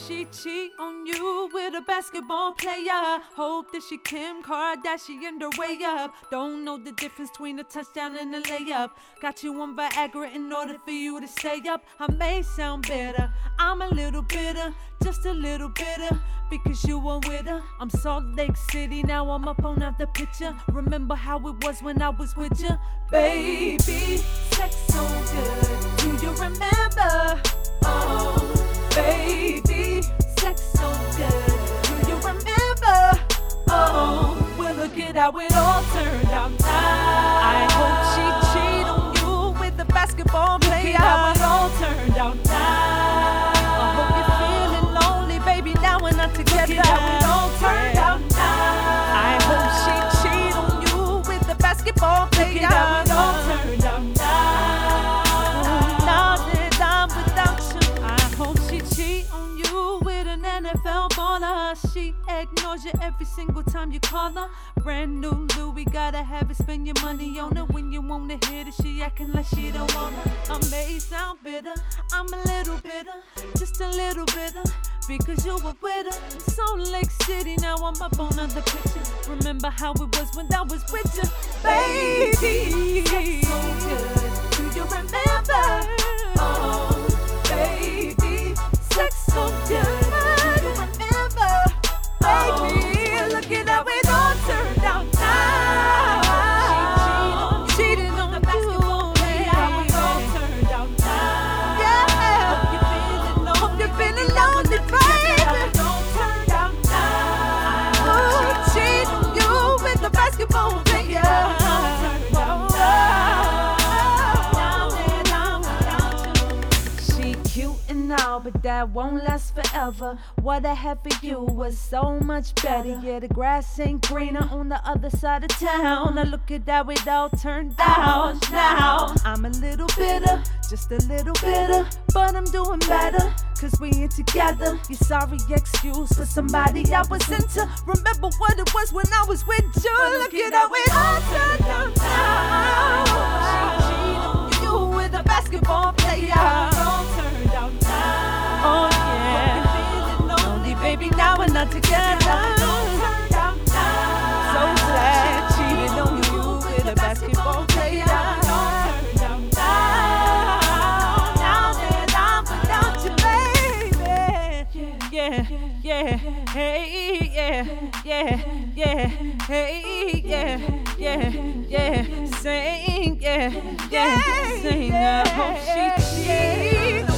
she cheat on you with a basketball player. Hope that she Kim Kardashian her way up. Don't know the difference between a touchdown and a layup. Got you on Viagra in order for you to stay up. I may sound bitter, I'm a little bitter, just a little bitter, because you were with her. I'm Salt Lake City, now I'm up on the picture. Remember how it was when I was with you? Baby, sex so good, do you remember? Oh, baby, sex so good, do you remember? Oh, well look at how it all turned out now. I hope she cheated on you with the basketball player. Look at how it all turned out now. I hope you're feeling lonely, baby, now we're not together. Look at how it all turned out now. I hope she cheated on you with the basketball player. Look at how it all turned out now. Now that I'm without you, I hope she cheat on you with an NFL baller. She ignores you every single time you call her. Brand new Louis, gotta have it, spend your money on her. When you wanna hit it, she acting like she don't want her. I may sound bitter, I'm a little bitter, just a little bitter, because you were with her in Salt Lake City. Now I'm up on other pictures. Remember how it was when I was with you, baby. Sex so good, do you remember? Oh, baby, sex so good. Do you remember? Baby, look at how it all turned out now. She cheated on the basketball player. How it all turned out now. Yeah, hope you're feeling lonely, baby. How it all turned out now. Oh, she cheated on you with the basketball player. How it turned out now. She cute and all, but that won't last forever. What I had for you was so much better. Yeah, the grass ain't greener on the other side of town. Now look at how it all turned out now. I'm a little bitter, just a little bitter, but I'm doing better, cause we ain't together. Your sorry excuse for somebody I was into. Remember what it was when I was with you. Look at how it all turned out now. She cheated on you with a basketball player. It all turned out now. Oh yeah. Baby, now we're not together. So glad cheated on you with a basketball player. Now that I'm without you, baby. Yeah, yeah, hey, yeah, yeah, yeah, hey, yeah, yeah, yeah, sing, yeah, yeah, sing. I hope she cheats.